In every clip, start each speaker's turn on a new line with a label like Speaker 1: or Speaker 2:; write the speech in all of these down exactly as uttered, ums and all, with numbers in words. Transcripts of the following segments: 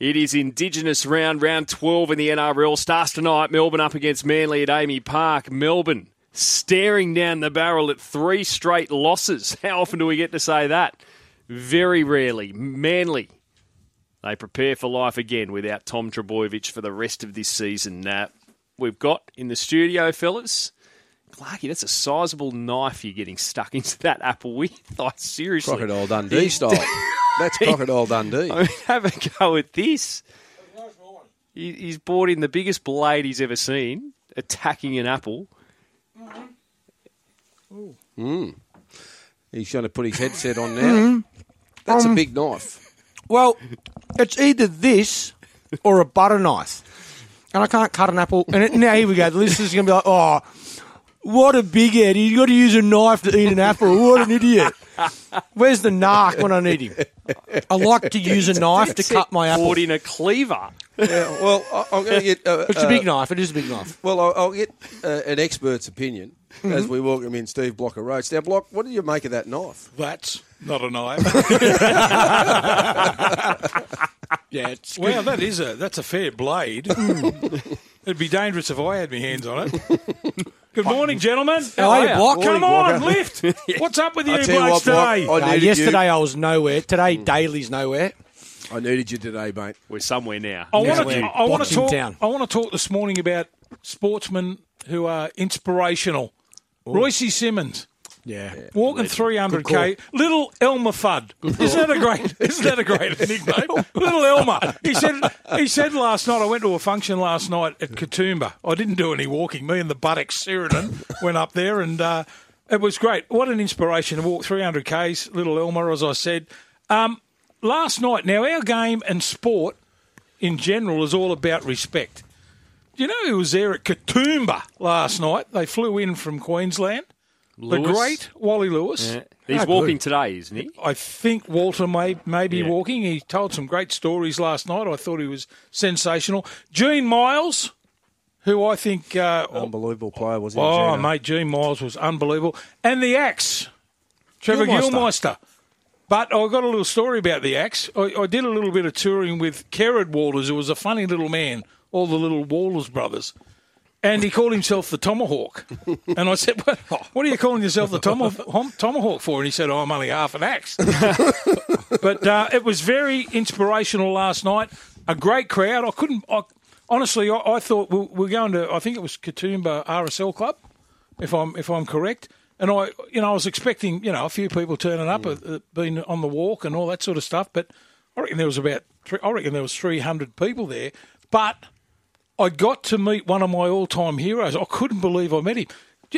Speaker 1: It is Indigenous round, round twelve in the N R L. Starts tonight, Melbourne up against Manly at Amy Park. Melbourne staring down the barrel at three straight losses. How often do we get to say that? Very rarely. Manly, they prepare for life again without Tom Trbojevic for the rest of this season. Uh, we've got in the studio, fellas, Clarky, that's a sizable knife you're getting stuck into that apple with. Oh, seriously.
Speaker 2: Crocodile Dundee style. That's Crocodile Dundee.
Speaker 1: I mean, have a go at this. He, he's brought in the biggest blade he's ever seen, attacking an apple.
Speaker 2: Mm. He's going to put his headset on now.
Speaker 3: Mm.
Speaker 2: That's
Speaker 3: Um,
Speaker 2: a big knife.
Speaker 3: Well, it's either this or a butter knife. And I can't cut an apple. And it, now here we go. The listeners are going to be like, oh, what a big head. He's got to use a knife to eat an apple. What an idiot. Where's the narc when I need him? I like to use a knife to cut my apple.
Speaker 1: Brought in a cleaver.
Speaker 2: Yeah, well, I- I'm going to get... Uh,
Speaker 3: It's a big
Speaker 2: uh,
Speaker 3: knife. It is a big knife.
Speaker 2: Well, I'll, I'll get uh, an expert's opinion
Speaker 3: Mm-hmm.
Speaker 2: as we welcome in Steve Blocker Rhodes. Now, Block, what do you make of that knife?
Speaker 4: That's not a knife.
Speaker 3: Yeah, it's
Speaker 4: Well, that is a that's a fair blade. It'd be dangerous if I had my hands on it. Good morning, gentlemen.
Speaker 3: How are you, Block?
Speaker 4: Come
Speaker 2: Morning,
Speaker 4: on,
Speaker 2: Blocker.
Speaker 4: lift. What's up with you
Speaker 2: I tell you
Speaker 4: blokes
Speaker 2: what, Block,
Speaker 4: today?
Speaker 2: I
Speaker 3: Uh,
Speaker 2: needed
Speaker 3: yesterday I was nowhere. Today, Daly's nowhere.
Speaker 2: you. I needed you today, mate.
Speaker 1: We're somewhere now.
Speaker 4: I
Speaker 3: Yeah,
Speaker 4: want
Speaker 3: we're
Speaker 4: to. I want to
Speaker 3: boxing
Speaker 4: talk.
Speaker 3: town.
Speaker 4: I want to talk this morning about sportsmen who are inspirational. Royce Simmons.
Speaker 3: Yeah.
Speaker 4: Walking three hundred
Speaker 3: Good
Speaker 4: k, little Elmer Fudd. Isn't that a great? Isn't that a great nickname? Little Elmer. He said. He said last night. I went to a function last night at Katoomba. I didn't do any walking. Me and the buttocks Sheridan went up there, and uh, it was great. What an inspiration to walk three hundred k's. Little Elmer, as I said. Um, last night. Now our game and sport in general is all about respect. Do you know who was there at Katoomba last night? They flew in from Queensland.
Speaker 1: Lewis.
Speaker 4: The great Wally Lewis.
Speaker 1: Yeah. He's
Speaker 3: Oh,
Speaker 1: walking
Speaker 3: good.
Speaker 1: today, isn't he?
Speaker 4: I think Walter may, may be
Speaker 1: Yeah.
Speaker 4: walking. He told some great stories last night. I thought he was sensational. Gene Miles, who I think... Uh,
Speaker 2: Unbelievable player, was he?
Speaker 4: oh,
Speaker 2: Gino?
Speaker 4: mate, Gene Miles was unbelievable. And the Axe, Trevor
Speaker 3: Gilmeister.
Speaker 4: Gilmeister. But I got a little story about the Axe. I, I did a little bit of touring with Kerrod Walters, who was a funny little man, all the little Walters brothers. And he called himself the Tomahawk. And I said, what, what are you calling yourself the Tomahawk, Tomahawk for? And he said, oh, I'm only half an axe. But uh, it was very inspirational last night. A great crowd. I couldn't, I, honestly, I, I thought we we're going to, I think it was Katoomba R S L Club, if I'm if I'm correct. And I, you know, I was expecting, you know, a few people turning up, mm. uh, being on the walk and all that sort of stuff. But I reckon there was about, three, I reckon there was three hundred people there. But I got to meet one of my all-time heroes. I couldn't believe I met him.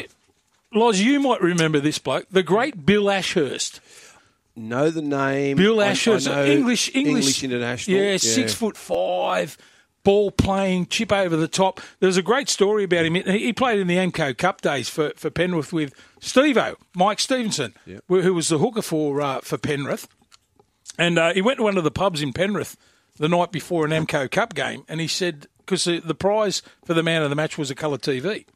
Speaker 4: Loz, you might remember this bloke, the great Bill Ashurst.
Speaker 2: Know the name.
Speaker 4: Bill
Speaker 2: I- I
Speaker 4: Ashurst,
Speaker 2: know
Speaker 4: English, English,
Speaker 2: English international.
Speaker 4: Yeah, six foot five, ball playing, chip over the top. There's a great story about him. He played in the Amco Cup days for, for Penrith with Steve-O, Mike Stevenson,
Speaker 2: Yep.
Speaker 4: who was the hooker for uh, for Penrith. And uh, he went to one of the pubs in Penrith the night before an Amco Cup game, and he said, because the, the prize for the man of the match was a colour T V.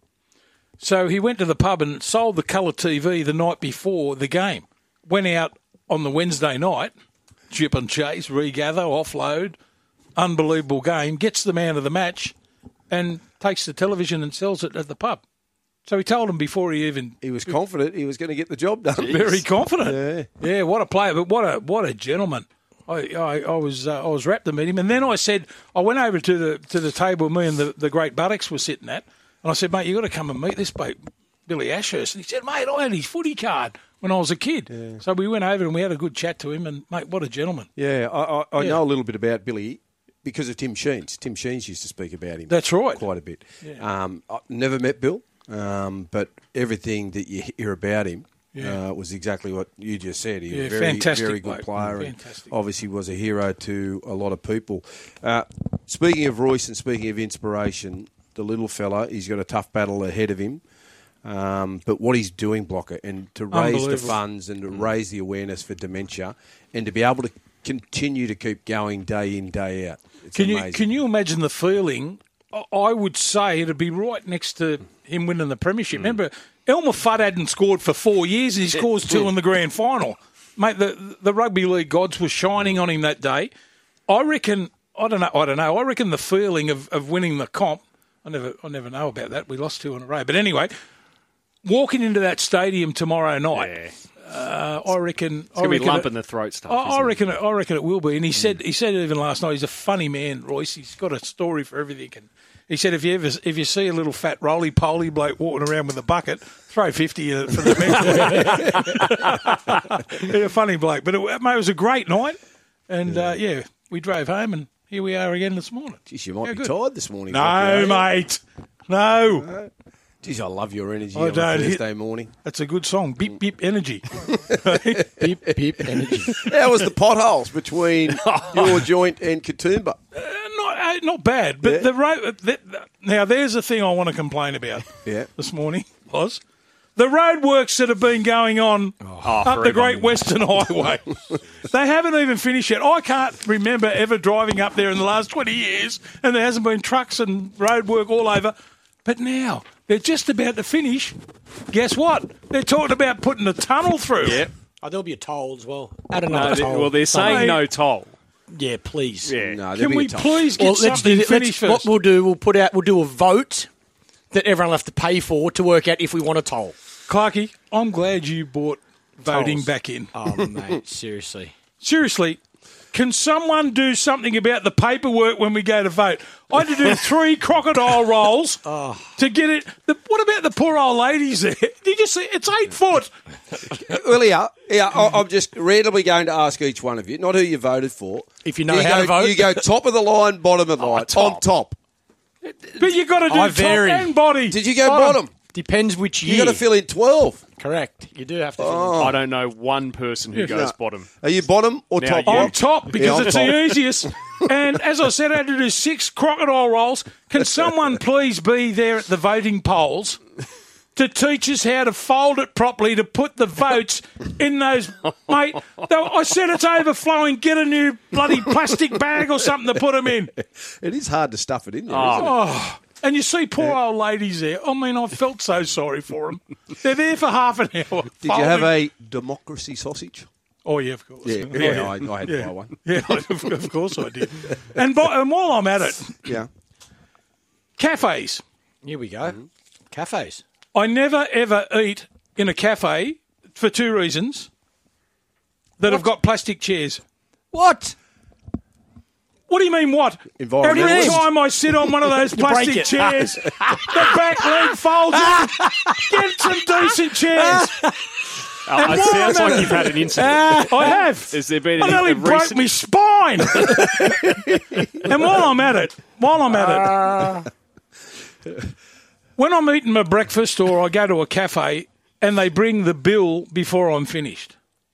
Speaker 4: So he went to the pub and sold the colour T V the night before the game. Went out on the Wednesday night, chip and chase, regather, offload, unbelievable game, gets the man of the match and takes the television and sells it at the pub. So he told him before he even...
Speaker 2: He was confident he was going to get the job done.
Speaker 4: Very confident. Yeah. yeah, what a player, but what a what a gentleman. I, I, I was uh, I was rapt to meet him, and then I said I went over to the to the table me and the, the great buttocks were sitting at, and I said, mate, you got to come and meet this bloke, Billy Ashurst. And he said, mate, I had his footy card when I was a kid. Yeah. So we went over and we had a good chat to him, and mate, what a gentleman.
Speaker 2: Yeah, I, I, I
Speaker 4: Yeah.
Speaker 2: know a little bit about Billy because of Tim Sheens. Tim Sheens used to speak about him.
Speaker 4: That's right.
Speaker 2: Quite a bit.
Speaker 4: Yeah.
Speaker 2: Um, I never met Bill, um, but everything that you hear about him.
Speaker 4: Yeah.
Speaker 2: Uh, was exactly what you just said. He
Speaker 4: Yeah,
Speaker 2: was a very,
Speaker 4: fantastic
Speaker 2: very good
Speaker 4: bloke.
Speaker 2: player.
Speaker 4: Fantastic.
Speaker 2: And obviously was a hero to a lot of people. Uh, speaking of Royce and speaking of inspiration, the little fella, he's got a tough battle ahead of him. Um, but what he's doing, Blocker, and to raise the
Speaker 4: Unbelievable.
Speaker 2: funds and to raise the awareness for dementia and to be able to continue to keep going day in, day out. It's
Speaker 4: Can
Speaker 2: amazing.
Speaker 4: you can you imagine the feeling? I- I would say it'd be right next to him winning the premiership. Remember, Elmer Fudd hadn't scored for four years, and he scores two in the grand final. Mate, the the rugby league gods were shining on him that day. I reckon. I don't know. I don't know. I reckon the feeling of, of winning the comp. I never, I never know about that. We lost two in a row. But anyway, walking into that stadium tomorrow night,
Speaker 1: Yeah.
Speaker 4: uh, I reckon
Speaker 1: It's going to be lump
Speaker 4: it,
Speaker 1: in the throat stuff.
Speaker 4: I, I
Speaker 1: isn't it?
Speaker 4: reckon. It, I reckon it will be. And he said. He said even last night. He's a funny man, Royce. He's got a story for everything. And he said if you ever, if you see a little fat roly poly bloke walking around with a bucket, throw fifty in it for the men. Yeah, funny bloke. But it, mate, it was a great night. And yeah. Uh, yeah, we drove home and. Here we are again this morning.
Speaker 2: Jeez, you might
Speaker 4: How
Speaker 2: be
Speaker 4: good.
Speaker 2: tired this morning.
Speaker 4: No,
Speaker 2: Lockie,
Speaker 4: mate. No.
Speaker 2: Jeez, I love your energy
Speaker 4: I
Speaker 2: on a
Speaker 4: don't hit-
Speaker 2: Thursday morning.
Speaker 4: That's a good song. Beep, beep, energy.
Speaker 3: Beep, beep, energy.
Speaker 2: How was the potholes between your joint and Katoomba?
Speaker 4: Uh, not, uh, not bad. But
Speaker 2: Yeah.
Speaker 4: the road. The, now, there's a thing I want to complain about
Speaker 2: Yeah.
Speaker 4: this morning was the road works that have been going on
Speaker 1: Oh,
Speaker 4: up the
Speaker 1: forever.
Speaker 4: Great Western Highway. They haven't even finished yet. I can't remember ever driving up there in the last twenty years and there hasn't been trucks and road work all over. But now they're just about to finish. Guess what? They're talking about putting a tunnel through.
Speaker 1: Yeah.
Speaker 3: Oh, there'll be a toll as well. Add
Speaker 1: No,
Speaker 3: another
Speaker 1: they-
Speaker 3: toll.
Speaker 1: well, they're saying
Speaker 4: Mate.
Speaker 1: no toll.
Speaker 3: Yeah, please.
Speaker 1: Yeah.
Speaker 2: No, there'll
Speaker 4: Can
Speaker 2: be
Speaker 4: we
Speaker 2: a toll.
Speaker 4: please get
Speaker 3: Well, let's
Speaker 4: something
Speaker 3: do
Speaker 4: finished
Speaker 3: let's,
Speaker 4: first?
Speaker 3: What we'll do, we'll put out, we'll do a vote that everyone will have to pay for to work out if we want a toll.
Speaker 4: Clarky, I'm glad you brought voting
Speaker 3: Tolls.
Speaker 4: back in.
Speaker 3: Oh, mate, seriously.
Speaker 4: Seriously, can someone do something about the paperwork when we go to vote? I had to do three crocodile rolls to get it. The, what about the poor old ladies there? Did you see? It's eight foot.
Speaker 2: Well, yeah, yeah. I- I'm just randomly going to ask each one of you, not who you voted for.
Speaker 3: If you know how
Speaker 2: go,
Speaker 3: to vote.
Speaker 2: you go top of the line, bottom of the line.
Speaker 1: top.
Speaker 2: On top.
Speaker 4: But you got to do
Speaker 3: I
Speaker 4: top
Speaker 3: vary.
Speaker 4: and body.
Speaker 2: Did you go bottom?
Speaker 3: Depends which
Speaker 2: You
Speaker 3: year.
Speaker 2: got to fill in twelve.
Speaker 3: Correct. You do have to fill
Speaker 2: Oh.
Speaker 1: I don't know one person who goes
Speaker 2: No.
Speaker 1: bottom.
Speaker 2: Are you bottom or
Speaker 1: Now
Speaker 2: top?
Speaker 1: you-
Speaker 4: On
Speaker 2: one?
Speaker 4: top because
Speaker 2: Yeah, on
Speaker 4: it's
Speaker 2: top.
Speaker 4: the easiest. And as I said, I had to do six crocodile rolls. Can someone please be there at the voting polls to teach us how to fold it properly to put the votes in those, mate? though I said it's overflowing. Get a new bloody plastic bag or something to put them in.
Speaker 2: It is hard to stuff it in there,
Speaker 1: Oh.
Speaker 2: isn't it?
Speaker 4: Oh, and you see poor old ladies there. I mean, I felt so sorry for them. They're there for half an hour.
Speaker 2: Did you have a democracy sausage?
Speaker 4: Oh, yeah, of course.
Speaker 2: Yeah,
Speaker 4: Oh,
Speaker 2: yeah, I, I had to
Speaker 4: Yeah.
Speaker 2: buy one.
Speaker 4: Yeah, of, of course I did. And, by, and while I'm at it,
Speaker 2: Yeah.
Speaker 4: cafes.
Speaker 3: Here we go. Cafes.
Speaker 4: I never ever eat in a cafe for two reasons that have got plastic chairs.
Speaker 3: What?
Speaker 4: What do you mean, what? Every
Speaker 2: Environmentalist.
Speaker 4: time I sit on one of those
Speaker 3: break
Speaker 4: plastic
Speaker 3: it.
Speaker 4: chairs, the back leg folds in. Get some decent chairs.
Speaker 1: Oh, it
Speaker 4: while
Speaker 1: sounds
Speaker 4: I'm
Speaker 1: like
Speaker 4: at
Speaker 1: you've had an incident.
Speaker 4: I have.
Speaker 1: Has there been
Speaker 4: I
Speaker 1: a,
Speaker 4: nearly
Speaker 1: a
Speaker 4: broke
Speaker 1: recent...
Speaker 4: my spine. And while I'm at it, while I'm at it, when I'm eating my breakfast or I go to a cafe and they bring the bill before I'm finished.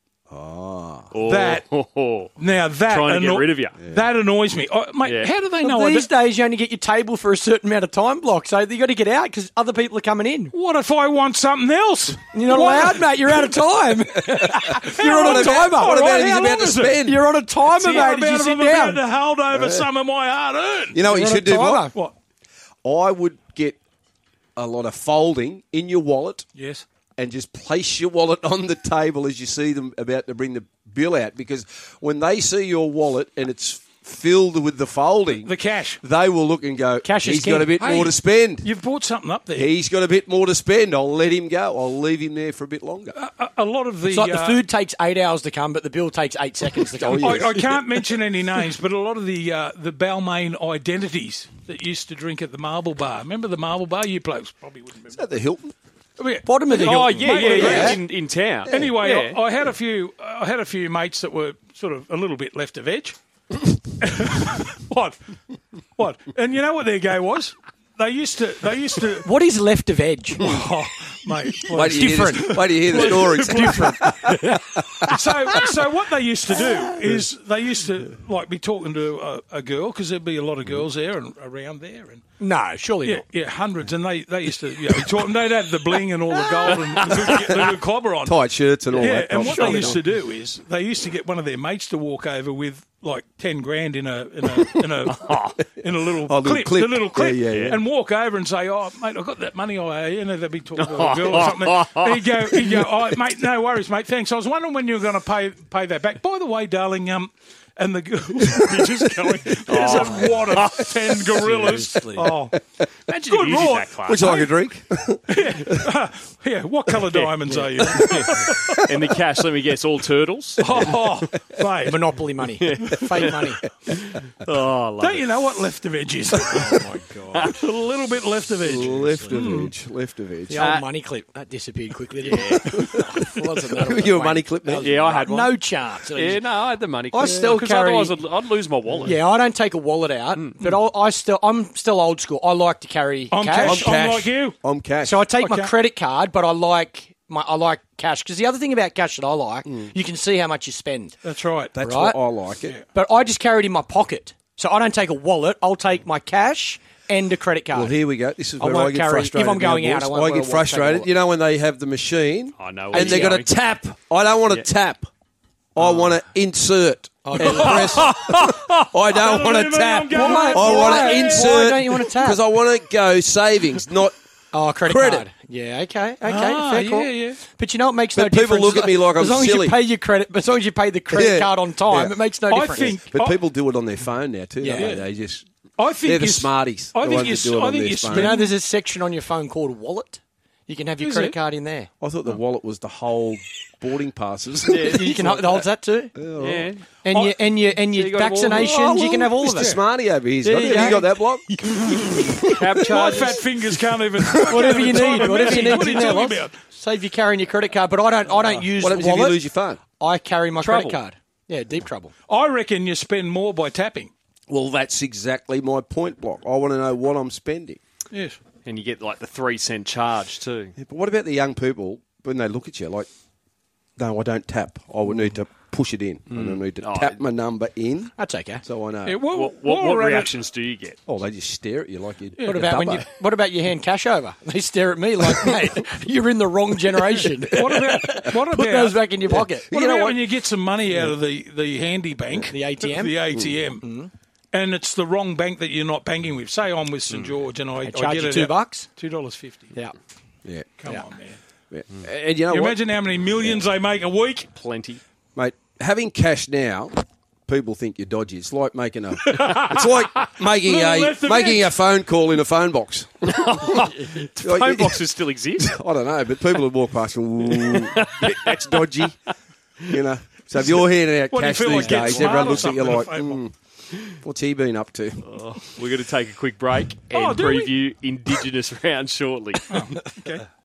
Speaker 1: Oh,
Speaker 4: that-
Speaker 1: oh, oh.
Speaker 4: Now that
Speaker 1: Trying to get
Speaker 4: anno-
Speaker 1: rid of you.
Speaker 4: That annoys me. I, mate,
Speaker 1: Yeah.
Speaker 4: how do they
Speaker 3: Well,
Speaker 4: know? I
Speaker 3: these
Speaker 4: don't-
Speaker 3: days, you only get your table for a certain amount of time block, so you got to get out because other people are coming in.
Speaker 4: what if I want something else?
Speaker 3: You're not
Speaker 4: What-
Speaker 3: allowed, mate. You're out of time. You're on a
Speaker 4: long-
Speaker 3: timer.
Speaker 4: All
Speaker 2: What about
Speaker 4: right,
Speaker 2: if he's
Speaker 4: how
Speaker 2: about
Speaker 4: long
Speaker 2: to
Speaker 4: is it?
Speaker 2: spend?
Speaker 3: You're on a timer,
Speaker 4: See,
Speaker 3: mate.
Speaker 4: how
Speaker 3: If you
Speaker 4: about if
Speaker 3: sit
Speaker 4: I'm about
Speaker 3: down.
Speaker 4: to hold over some of my hard earned?
Speaker 2: You know what you
Speaker 3: You're on
Speaker 2: should
Speaker 3: a
Speaker 2: do,
Speaker 3: timer.
Speaker 2: Bob?
Speaker 4: What?
Speaker 2: I would get a lot of folding in your wallet
Speaker 4: Yes.
Speaker 2: and just place your wallet on the table as you see them about to bring the bill out. Because when they see your wallet and it's filled with the folding,
Speaker 4: The cash.
Speaker 2: they will look and go,
Speaker 3: Cash is
Speaker 2: he's got
Speaker 3: king.
Speaker 2: a bit
Speaker 4: Hey,
Speaker 2: more to spend.
Speaker 4: You've brought something up there.
Speaker 2: He's got a bit more to spend. I'll let him go. I'll leave him there for a bit longer.
Speaker 4: a, a lot of the.
Speaker 3: It's like the
Speaker 4: uh,
Speaker 3: food takes eight hours to come, but the bill takes eight seconds to come.
Speaker 2: Oh, yes.
Speaker 4: I, I can't mention any names, but a lot of the uh, the Balmain identities that used to drink at the Marble Bar. Remember the Marble Bar? You blokes probably wouldn't
Speaker 2: Is
Speaker 4: remember.
Speaker 2: that the Hilton?
Speaker 4: I mean,
Speaker 3: Bottom of the
Speaker 1: Oh,
Speaker 3: hill.
Speaker 1: yeah, yeah,
Speaker 4: Mate,
Speaker 1: yeah,
Speaker 4: yeah.
Speaker 1: In, in town.
Speaker 4: Anyway,
Speaker 1: Yeah.
Speaker 4: I, I had a few. I had a few mates that were sort of a little bit left of edge. What? What? And you know what their go was? They used to. They used to.
Speaker 3: What is left of edge?
Speaker 4: Oh, mate.
Speaker 2: Wait till you hear the- wait till you hear the stories.
Speaker 4: Different. so, so what they used to do is they used to like be talking to a, a girl because there'd be a lot of girls there and around there, and
Speaker 3: No, surely
Speaker 4: yeah,
Speaker 3: not.
Speaker 4: yeah, hundreds. And they, they used to you know, be talking. They'd have the bling and all the gold and the good, the good clobber on.
Speaker 2: Tight shirts and all
Speaker 4: Yeah,
Speaker 2: that.
Speaker 4: and
Speaker 2: I'm
Speaker 4: what
Speaker 2: sure
Speaker 4: they
Speaker 2: they
Speaker 4: used to do is they used to get one of their mates to walk over with like ten grand in a in a in a in a little,
Speaker 2: Oh, little
Speaker 4: clip,
Speaker 2: clip.
Speaker 4: the little clip,
Speaker 2: Yeah, yeah, yeah.
Speaker 4: and walk over and say, "Oh, mate, I got that money I owe you." And they'd be talking to a girl or something. And he'd go, he'd go, "Oh, mate, no worries, mate. Thanks. I was wondering when you were going to pay pay that back. By the way, darling, um, and the girls would be just going, there's a wad of ten gorillas.
Speaker 3: Seriously.
Speaker 4: Oh,
Speaker 1: Imagine
Speaker 4: Good
Speaker 1: if you did
Speaker 4: Lord.
Speaker 1: that class.
Speaker 2: Would you like a drink?
Speaker 4: yeah, what colour diamonds are you?
Speaker 1: And the cash, let me guess, all turtles?
Speaker 4: Oh, mate.
Speaker 3: Monopoly money. Fake money.
Speaker 1: Oh, I love
Speaker 4: Don't
Speaker 1: it.
Speaker 4: you know what left of edge is?
Speaker 3: Oh, my God.
Speaker 4: A little bit left of edge.
Speaker 2: Left of edge. Left of edge.
Speaker 3: The old
Speaker 1: Uh,
Speaker 3: money clip. That disappeared quickly, didn't it? Wasn't that
Speaker 2: You a money clip now?
Speaker 1: Yeah, I had one.
Speaker 3: No chance.
Speaker 1: Yeah, no, I had the money.
Speaker 3: I still
Speaker 1: Because
Speaker 3: carry-
Speaker 1: otherwise I'd, I'd lose my wallet.
Speaker 3: Yeah, I don't take a wallet out, but I, I still, I'm still old school. I like to carry
Speaker 4: I'm
Speaker 3: cash.
Speaker 4: cash. I'm like you.
Speaker 2: I'm cash.
Speaker 3: So I take my
Speaker 4: Okay.
Speaker 3: credit card, but I like my I like cash because the other thing about cash that I like, you can see how much you spend.
Speaker 4: That's right.
Speaker 2: That's
Speaker 3: right.
Speaker 2: what I like it.
Speaker 3: But I just carry it in my pocket, so I don't take a wallet. I'll take my cash and a credit card.
Speaker 2: Well, here we go. This is
Speaker 3: I
Speaker 2: where I,
Speaker 3: won't
Speaker 2: get
Speaker 3: carry-
Speaker 2: frustrated.
Speaker 3: if I'm going
Speaker 2: now,
Speaker 3: out, I
Speaker 2: boys.
Speaker 3: won't wear a
Speaker 2: get
Speaker 3: wallet, take a
Speaker 2: frustrated.
Speaker 3: wallet.
Speaker 2: You know when they have the machine
Speaker 1: I know where
Speaker 2: and they're
Speaker 1: you're
Speaker 2: going to
Speaker 1: going.
Speaker 2: tap. I don't want to tap. I want to insert and press. I don't want
Speaker 4: mean
Speaker 2: to tap.
Speaker 4: I'm going-
Speaker 2: I
Speaker 3: Why?
Speaker 2: want
Speaker 3: Why
Speaker 2: to insert.
Speaker 3: don't you wanna tap?
Speaker 2: Because I want to go savings, not.
Speaker 3: Oh, credit,
Speaker 2: Credit.
Speaker 3: card. Yeah, okay, okay,
Speaker 4: Ah,
Speaker 3: fair call.
Speaker 4: yeah, yeah.
Speaker 3: But you know, it makes
Speaker 2: But
Speaker 3: no
Speaker 2: people
Speaker 3: difference.
Speaker 2: look at me like I'm
Speaker 3: as long
Speaker 2: silly.
Speaker 3: as you pay your credit, as long as you pay the credit
Speaker 2: Yeah.
Speaker 3: card on time,
Speaker 2: Yeah.
Speaker 3: it makes no
Speaker 4: I
Speaker 3: difference.
Speaker 4: think-
Speaker 2: But
Speaker 4: I-
Speaker 2: people do it on their phone now too.
Speaker 3: Yeah.
Speaker 2: Yeah, they just.
Speaker 4: I think
Speaker 2: They're the
Speaker 4: you-
Speaker 2: smarties.
Speaker 4: I
Speaker 2: the
Speaker 4: think
Speaker 2: ones
Speaker 4: you-
Speaker 2: that do it
Speaker 4: I
Speaker 2: on
Speaker 4: think
Speaker 2: their
Speaker 4: you
Speaker 2: phone.
Speaker 3: you know, there's a section on your phone called wallet. You can have your
Speaker 4: Is
Speaker 3: credit
Speaker 4: it?
Speaker 3: card in there.
Speaker 2: I thought the wallet was the whole boarding passes.
Speaker 3: You can hold holds that too.
Speaker 1: Yeah.
Speaker 3: And your and your and your
Speaker 1: you got them all?
Speaker 3: vaccinations, you can have all of
Speaker 2: Mister
Speaker 3: it.
Speaker 2: Smarty over here's
Speaker 3: There
Speaker 2: got
Speaker 3: you
Speaker 2: it. Have you
Speaker 3: go.
Speaker 2: got that block?
Speaker 1: Cab
Speaker 4: My
Speaker 1: charges.
Speaker 4: fat fingers can't even.
Speaker 3: Whatever you
Speaker 4: can't even
Speaker 3: need,
Speaker 4: type a
Speaker 3: whatever you
Speaker 4: message.
Speaker 3: need
Speaker 4: What are
Speaker 3: in
Speaker 4: you
Speaker 3: there.
Speaker 4: talking
Speaker 3: Lots.
Speaker 4: about?
Speaker 3: So if you're carrying your credit card, but I don't, I don't use
Speaker 2: What
Speaker 3: the
Speaker 2: happens if you
Speaker 3: wallet.
Speaker 2: lose your phone?
Speaker 3: I carry my
Speaker 1: Trouble.
Speaker 3: credit card. Yeah, deep trouble.
Speaker 4: I reckon you spend more by tapping.
Speaker 2: Well, that's exactly my point block. I want to know what I'm spending.
Speaker 4: Yes.
Speaker 1: And you get like the three cent charge too.
Speaker 2: Yeah, but what about the young people when they look at you like, no, I don't tap. I would need to push it in. And I need to
Speaker 1: Oh,
Speaker 2: tap my number in
Speaker 3: That's okay.
Speaker 2: so I know.
Speaker 4: Yeah, what,
Speaker 1: What, what,
Speaker 4: what
Speaker 1: what
Speaker 4: we're at-
Speaker 1: reactions do you get?
Speaker 2: Oh, they just stare at you like you.
Speaker 3: What about when you? What about you hand cash over? They stare at me like, mate, you're in the wrong generation.
Speaker 4: What about what
Speaker 3: Put those
Speaker 4: about
Speaker 3: back in your pocket.
Speaker 4: what
Speaker 2: You know
Speaker 4: about
Speaker 2: what?
Speaker 4: when you get some money out of the, the handy bank,
Speaker 3: The A T M?
Speaker 4: the A T M, and it's the wrong bank that you're not banking with? Say I'm with St George and I, I
Speaker 3: They charge
Speaker 4: get
Speaker 3: you
Speaker 4: it
Speaker 3: two
Speaker 4: out-
Speaker 3: bucks.
Speaker 4: two dollars fifty.
Speaker 3: Yeah.
Speaker 2: Yeah.
Speaker 4: Come
Speaker 3: Yeah.
Speaker 4: on, man.
Speaker 2: yeah. And you know
Speaker 4: You
Speaker 2: what,
Speaker 4: imagine how many millions they make a week.
Speaker 1: Plenty.
Speaker 2: mate? Having cash now, people think you're dodgy. It's like making a. It's like making
Speaker 4: Little
Speaker 2: a
Speaker 4: left of
Speaker 2: making
Speaker 4: edge.
Speaker 2: a phone call in a phone box.
Speaker 1: Phone boxes still exist.
Speaker 2: I don't know, but people would walk past and ooh, that's dodgy. You know. So if you're handing out
Speaker 4: What, do you
Speaker 2: cash
Speaker 4: feel
Speaker 2: these
Speaker 4: like getting
Speaker 2: days,
Speaker 4: smart
Speaker 2: everyone
Speaker 4: or
Speaker 2: looks at you
Speaker 4: something in a
Speaker 2: like,
Speaker 4: phone
Speaker 2: mm, what's he been up to?
Speaker 1: We're going to take a quick break and
Speaker 4: Oh, do we?
Speaker 1: preview Indigenous round shortly.
Speaker 4: Okay.